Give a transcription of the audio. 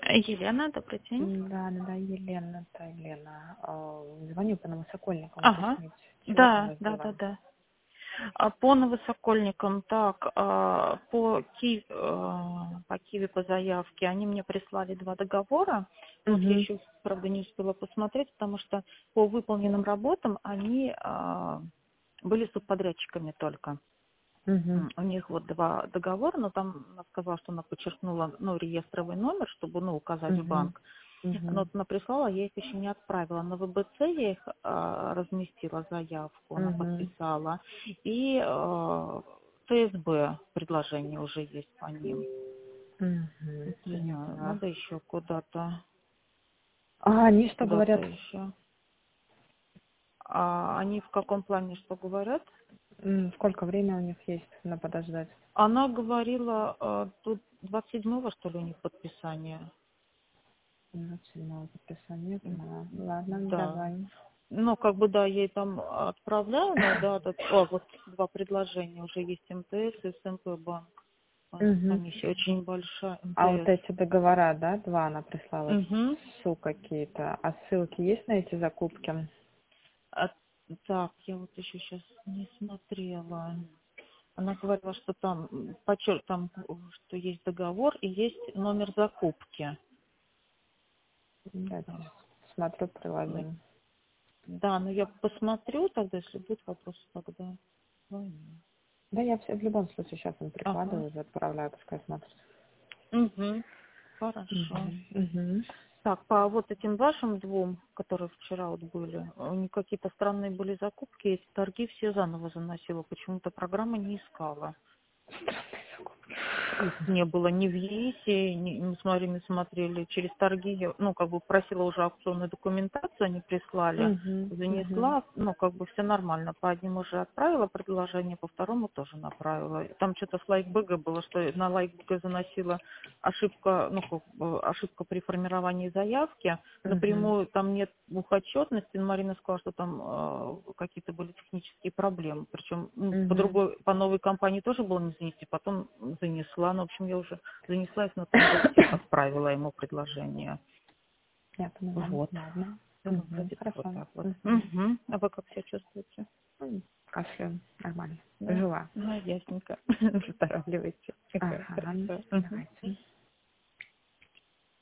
Елена, добрый день. Да, да, да, Елена, это Елена. Звоню по Новосокольникам Ага. уточнить, чего там у Да, вас да, да, дела. да. По Новосокольникам, так, по Киеве по заявке, они мне прислали 2 договора. Вот я Угу, еще, правда, не успела посмотреть, потому что по выполненным работам они были субподрядчиками только. угу, У них вот 2 договора, но там она сказала, что она подчеркнула, реестровый номер, чтобы, указать в угу, банк. Но угу, вот она прислала, я их еще не отправила. На ВБЦ я их разместила заявку, она угу, подписала. И ТСБ предложение уже есть по ним. угу. Не Я знаю, поняла. надо еще куда-то Они что говорят? еще. Они в каком плане что говорят? Сколько времени у них есть на подождать? Она говорила, тут 27-го, что ли, у них подписание. 27 подписания, поняла. Ладно, Да. давай. Да, я ей там отправляю, но да, вот 2 предложения уже есть МТС и СМП банк. Угу. Комиссия очень большая, А вот МТС. эти договора, да, 2 она прислала, Угу. какие-то. А ссылки есть на эти закупки? Так, я вот еще сейчас не смотрела. Она говорила, что там там, что есть договор и есть номер закупки. Давайте Так, смотрю ну, приложение. да, но я посмотрю тогда, если будут вопросы, тогда звоню. Да, я все в любом случае сейчас им Ага. прикладываю, уже отправляю, пускай смотрят. Угу. Хорошо. Мгм. Мгм. Так, по вот этим вашим 2, которые вчера вот были, у них какие-то странные были закупки, эти торги все заново заносила, почему-то программа не искала. Их не было ни в ЕИСе, мы с Мариной смотрели через торги, просила уже аукционную документацию, они прислали, Мгм. Мгм. занесла, все нормально. По одним уже отправила предложение, по второму тоже направила. Там что-то с лайкбэга было, что на лайкбэга заносила ошибка, ошибка при формировании заявки. Мгм. Напрямую там нет двухотчетности, но Марина сказала, что там какие-то были технические проблемы. Причем Мгм. по новой компании тоже было не занести, потом занесла. Ну, в общем, я уже занесла их на тендер, отправила ему предложение. Я поняла. Вот. Ладно. Ну, Мгм. вроде бы вот Хорошо. так вот. Мгм. Угу. А вы как себя чувствуете?